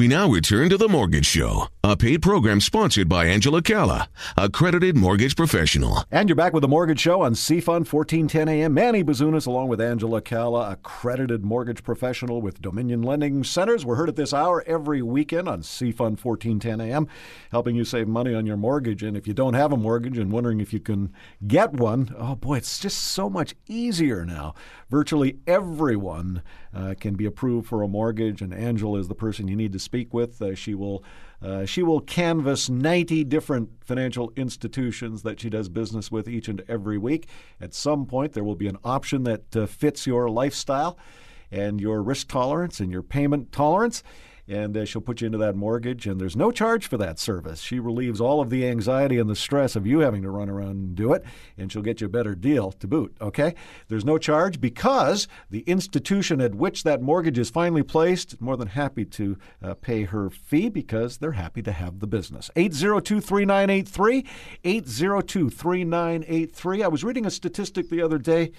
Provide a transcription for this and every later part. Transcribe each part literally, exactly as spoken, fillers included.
We now return to The Mortgage Show, a paid program sponsored by Angela Calla, accredited mortgage professional. And you're back with The Mortgage Show on C Fun, fourteen ten A M. Manny Bazunas along with Angela Calla, accredited mortgage professional with Dominion Lending Centers. We're heard at this hour every weekend on C Fun, fourteen ten A M, helping you save money on your mortgage. And if you don't have a mortgage and wondering if you can get one, oh boy, it's just so much easier now. Virtually everyone uh, can be approved for a mortgage, and Angela is the person you need to speak with. Uh, she will uh, she will canvass ninety different financial institutions that she does business with each and every week. At some point, there will be an option that uh, fits your lifestyle and your risk tolerance and your payment tolerance. And uh, she'll put you into that mortgage, and there's no charge for that service. She relieves all of the anxiety and the stress of you having to run around and do it, and she'll get you a better deal to boot, okay? There's no charge because the institution at which that mortgage is finally placed is more than happy to uh, pay her fee because they're happy to have the business. eight zero two, three nine eight three, eight zero two, three nine eight three. I was reading a statistic the other day,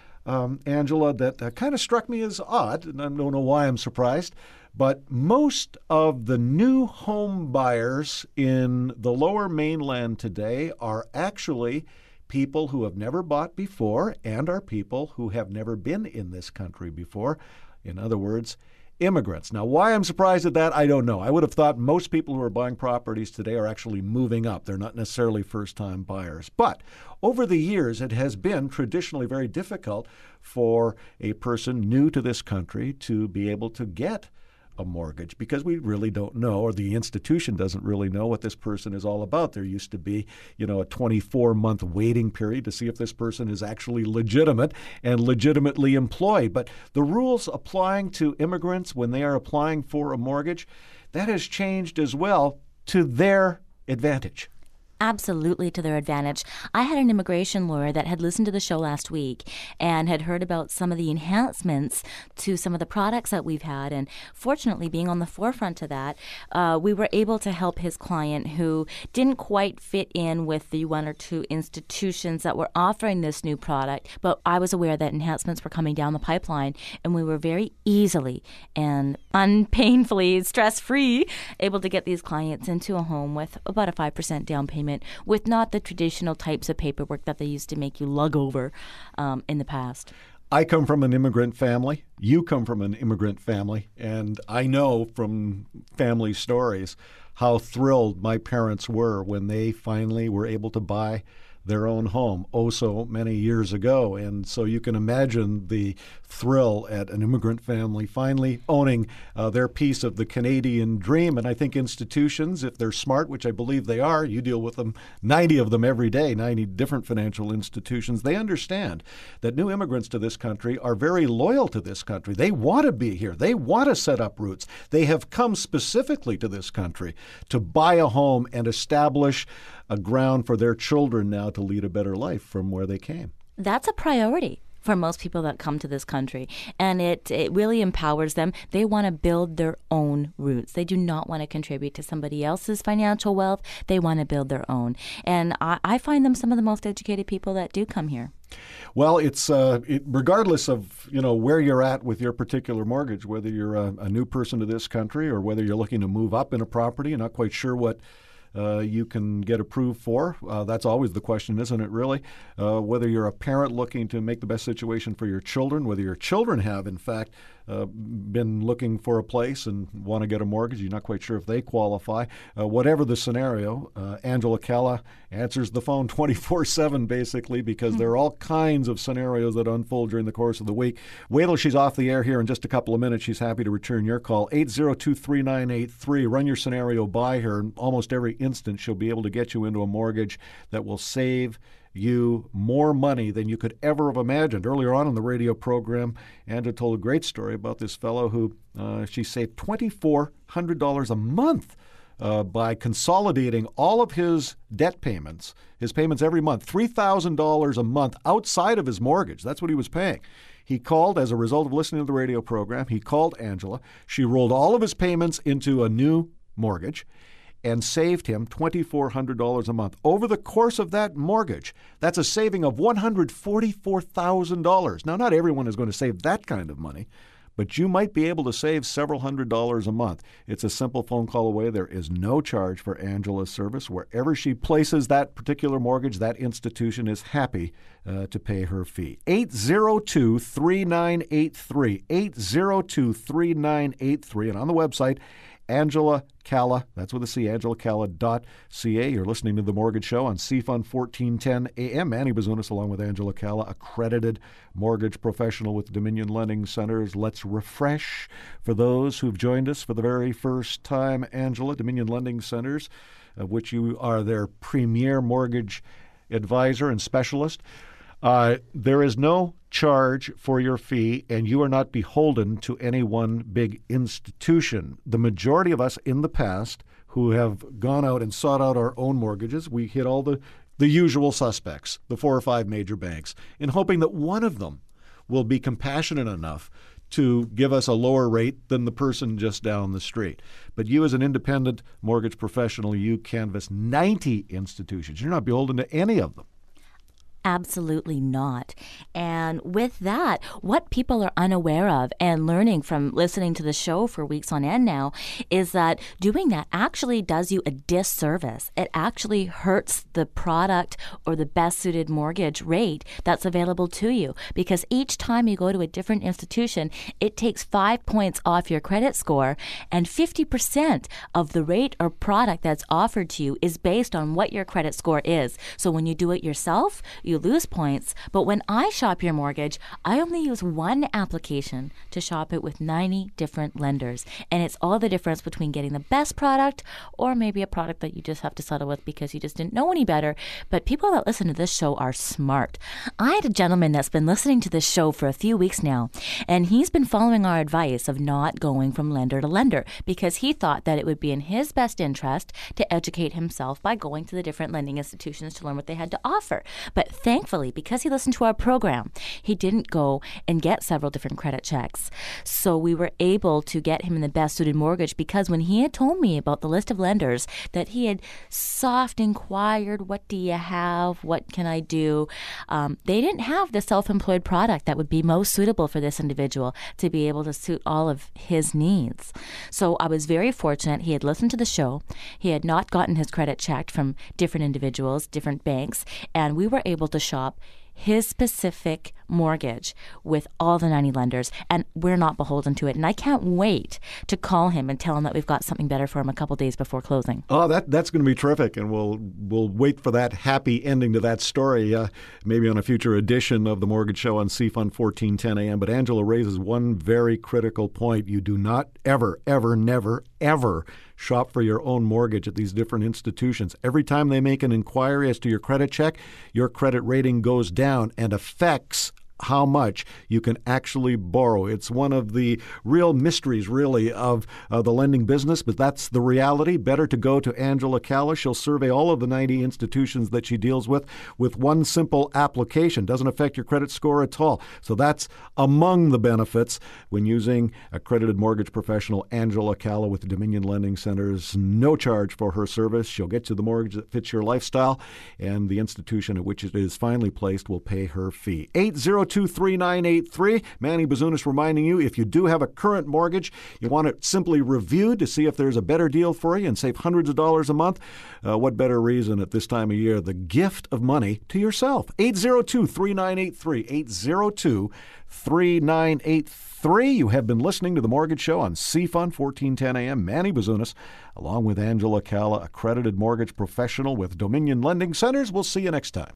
um, Angela, that uh, kind of struck me as odd, and I don't know why I'm surprised. But most of the new home buyers in the Lower Mainland today are actually people who have never bought before and are people who have never been in this country before. In other words, immigrants. Now, why I'm surprised at that, I don't know. I would have thought most people who are buying properties today are actually moving up. They're not necessarily first-time buyers. But over the years, it has been traditionally very difficult for a person new to this country to be able to get a mortgage because we really don't know, or the institution doesn't really know what this person is all about. There used to be, you know, a twenty-four month waiting period to see if this person is actually legitimate and legitimately employed. But the rules applying to immigrants when they are applying for a mortgage, that has changed as well to their advantage. Absolutely to their advantage. I had an immigration lawyer that had listened to the show last week and had heard about some of the enhancements to some of the products that we've had. And fortunately, being on the forefront of that, uh, we were able to help his client who didn't quite fit in with the one or two institutions that were offering this new product. But I was aware that enhancements were coming down the pipeline, and we were very easily and unpainfully, stress-free, able to get these clients into a home with about a five percent down payment, with not the traditional types of paperwork that they used to make you lug over um, in the past. I come from an immigrant family. You come from an immigrant family. And I know from family stories how thrilled my parents were when they finally were able to buy their own home oh so many years ago. And so you can imagine the thrill at an immigrant family finally owning uh, their piece of the Canadian dream. And I think institutions, if they're smart, which I believe they are, you deal with them, ninety of them every day, ninety different financial institutions, they understand that new immigrants to this country are very loyal to this country. They want to be here. They want to set up roots. They have come specifically to this country to buy a home and establish a ground for their children now to lead a better life from where they came. That's a priority for most people that come to this country, and it, it really empowers them. They want to build their own roots. They do not want to contribute to somebody else's financial wealth. They want to build their own. And I, I find them some of the most educated people that do come here. Well, it's uh, it, regardless of, you know, where you're at with your particular mortgage, whether you're a, a new person to this country or whether you're looking to move up in a property and not quite sure what Uh, you can get approved for. Uh, that's always the question, isn't it, really? Uh, whether you're a parent looking to make the best situation for your children, whether your children have, in fact, uh, been looking for a place and want to get a mortgage, you're not quite sure if they qualify. Uh, whatever the scenario, uh, Angela Calla answers the phone twenty-four seven, basically, because mm-hmm. there are all kinds of scenarios that unfold during the course of the week. Wait till she's off the air here in just a couple of minutes. She's happy to return your call. eight zero two, three nine eight three. Run your scenario by her, and almost every instant she'll be able to get you into a mortgage that will save you more money than you could ever have imagined. Earlier on in the radio program, Andrew told a great story about this fellow who uh, she saved two thousand four hundred dollars a month uh, by consolidating all of his debt payments, his payments every month, three thousand dollars a month outside of his mortgage. That's what he was paying. He called as a result of listening to the radio program. He called Angela. She rolled all of his payments into a new mortgage and saved him two thousand four hundred dollars a month. Over the course of that mortgage, that's a saving of one hundred forty-four thousand dollars. Now, not everyone is going to save that kind of money, but you might be able to save several hundred dollars a month. It's a simple phone call away. There is no charge for Angela's service. Wherever she places that particular mortgage, that institution is happy uh, to pay her fee. eight zero two, three nine eight three, eight zero two, three nine eight three, and on the website, Angela Calla, that's with a C, angela calla dot c a. You're listening to The Mortgage Show on C F U N fourteen ten A M. Manny Bazunas along with Angela Calla, accredited mortgage professional with Dominion Lending Centers. Let's refresh for those who've joined us for the very first time. Angela, Dominion Lending Centers, of which you are their premier mortgage advisor and specialist. Uh, there is no charge for your fee, and you are not beholden to any one big institution. The majority of us in the past who have gone out and sought out our own mortgages, we hit all the, the usual suspects, the four or five major banks, in hoping that one of them will be compassionate enough to give us a lower rate than the person just down the street. But you as an independent mortgage professional, you canvass ninety institutions. You're not beholden to any of them. Absolutely not. And with that, what people are unaware of and learning from listening to the show for weeks on end now is that doing that actually does you a disservice. It actually hurts the product or the best suited mortgage rate that's available to you, because each time you go to a different institution, it takes five points off your credit score, and fifty percent of the rate or product that's offered to you is based on what your credit score is. So when you do it yourself, you lose points. But when I shop your mortgage, I only use one application to shop it with ninety different lenders. And it's all the difference between getting the best product or maybe a product that you just have to settle with because you just didn't know any better. But people that listen to this show are smart. I had a gentleman that's been listening to this show for a few weeks now, and he's been following our advice of not going from lender to lender because he thought that it would be in his best interest to educate himself by going to the different lending institutions to learn what they had to offer. But thankfully, because he listened to our program, he didn't go and get several different credit checks. So we were able to get him in the best suited mortgage, because when he had told me about the list of lenders that he had soft inquired, what do you have? What can I do? Um, they didn't have the self-employed product that would be most suitable for this individual to be able to suit all of his needs. So I was very fortunate. He had listened to the show. He had not gotten his credit checked from different individuals, different banks, and we were able to shop his specific mortgage with all the ninety lenders, and we're not beholden to it. And I can't wait to call him and tell him that we've got something better for him a couple days before closing. Oh, that that's going to be terrific, and we'll we'll wait for that happy ending to that story, uh, maybe on a future edition of The Mortgage Show on C F U N fourteen ten A M. But Angela raises one very critical point. You do not ever, ever, never, ever shop for your own mortgage at these different institutions. Every time they make an inquiry as to your credit check, your credit rating goes down and affects how much you can actually borrow. It's one of the real mysteries, really, of uh, the lending business, but that's the reality. Better to go to Angela Calla. She'll survey all of the ninety institutions that she deals with with one simple application. Doesn't affect your credit score at all. So that's among the benefits when using accredited mortgage professional Angela Calla with Dominion Lending Centers. No charge for her service. She'll get you the mortgage that fits your lifestyle, and the institution at which it is finally placed will pay her fee. eight zero two, three nine eight three. Manny Bazunas reminding you, if you do have a current mortgage, you want it simply reviewed to see if there's a better deal for you and save hundreds of dollars a month. Uh, what better reason at this time of year? The gift of money to yourself. eight zero two, three nine eight three. eight zero two, three nine eight three. You have been listening to The Mortgage Show on C F U N fourteen ten A M. Manny Bazunas, along with Angela Calla, accredited mortgage professional with Dominion Lending Centers. We'll see you next time.